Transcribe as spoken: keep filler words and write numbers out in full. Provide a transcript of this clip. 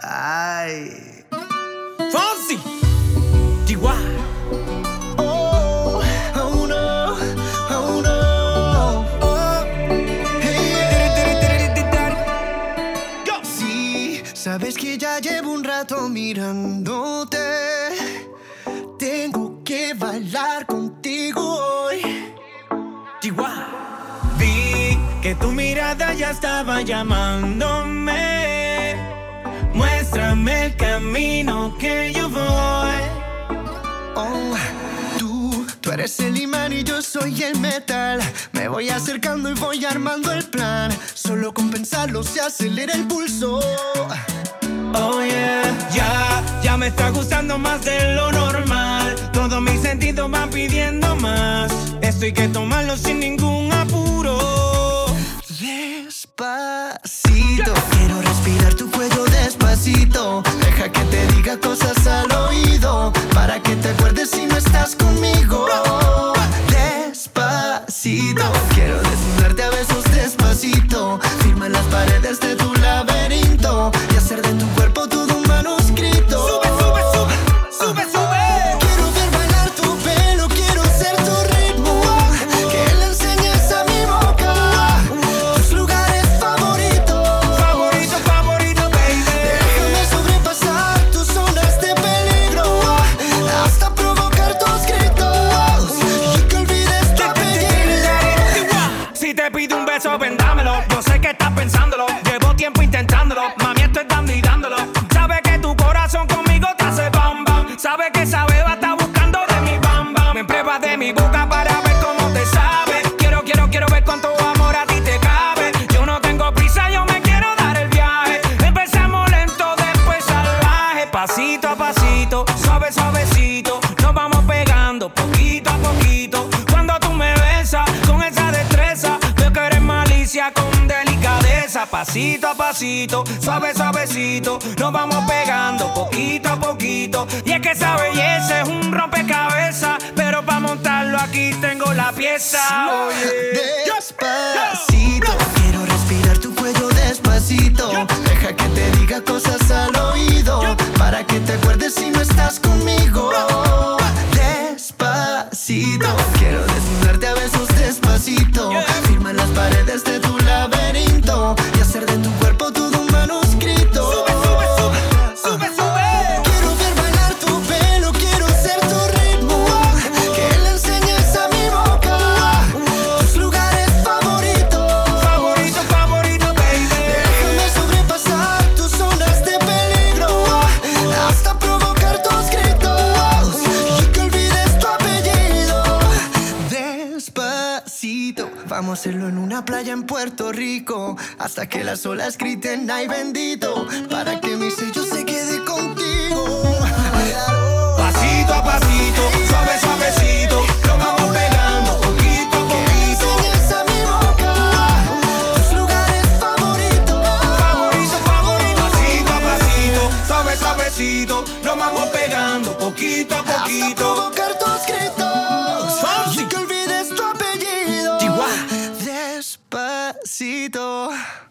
Ay. Fonsi, Chihuahua. Oh, oh no, oh no. Oh, hey. Go. Sí, sabes que ya llevo un rato mirándote. Tengo que bailar contigo hoy. Chihuahua. Vi que tu mirada ya estaba llamándome. Muéstrame el camino que yo voy. Oh, tú, tú eres el imán y yo soy el metal. Me voy acercando y voy armando el plan. Solo con pensarlo se acelera el pulso. Oh yeah, ya, ya me está gustando más de lo normal. Todos mis sentidos van pidiendo más. Esto hay que tomarlo sin ningún apuro. Despacito, quiero respirar tu cuello despacito. Deja que te diga cosas al oído, para que te acuerdes si no estás conmigo. Despacito, quiero desnudarte a besos despacito. Firma en las paredes de tu laberinto y hacer de tu cuerpo todo un manuscrito. Sube, sube, sube, sube, sube. Quiero ver bailar tu pelo, quiero ser tu ritmo. Que le enseñes a mi boca tus lugares favoritos. Favorito, favorito, baby. Déjame sobrepasar tus zonas de peligro hasta provocar tus gritos y que olvides tu apellido. Si te pido un beso, vendámelo. Yo sé que estás pensándolo. Llevo tiempo intentándolo. Mami, estoy dando y dándolo. Sabe que tu corazón conmigo te hace bam bam. Sabe que esa beba está buscando de mi bam bam. Me pruebas de mi boca para ver cómo te sabe. Quiero, quiero, quiero ver cuánto amor a ti te cabe. Yo no tengo prisa, yo me quiero dar el viaje. Empezamos lento, después salvaje. Pasito a pasito, suave, suavecito. Nos vamos pegando poquito a poquito. Cuando tú me besas con esa destreza, veo que eres malicia con delicadeza. Pasito a pasito, suave, suavecito. Nos vamos pegando poquito a poquito. Y es que esa belleza es un rompecabezas, pero para montarlo aquí tengo la pieza. Oye. Despacito, quiero respirar tu cuello despacito. Deja que te diga cosas al oído, para que te acuerdes si no estás conmigo. Despacito, quiero desnudarte a besos despacito. Firma en las paredes de tu laberinto y hacer de tu cuerpo todo un manuscrito. Sube, sube, sube, sube, sube. Quiero ver bailar tu pelo, quiero ser tu ritmo. Que le enseñes a mi boca tus lugares favoritos. Favorito, favorito, baby. Déjame sobrepasar tus zonas de peligro hasta provocar tus gritos y que olvides tu apellido. Despacito, vamos a hacerlo en una playa en Puerto Rico, hasta que las olas griten ay bendito, para que mi sello se quede contigo. Pasito a pasito, suave, suavecito. Lo vamos pegando poquito a Que le poquito. enseñes a mi boca tus lugares favoritos. Favorito, favorito. Pasito a pasito, suave, suavecito. Lo vamos pegando poquito a Hasta poquito. provocar tus gritos Fonsi. y que olvides tu apellido. Chihuahua. Despacito.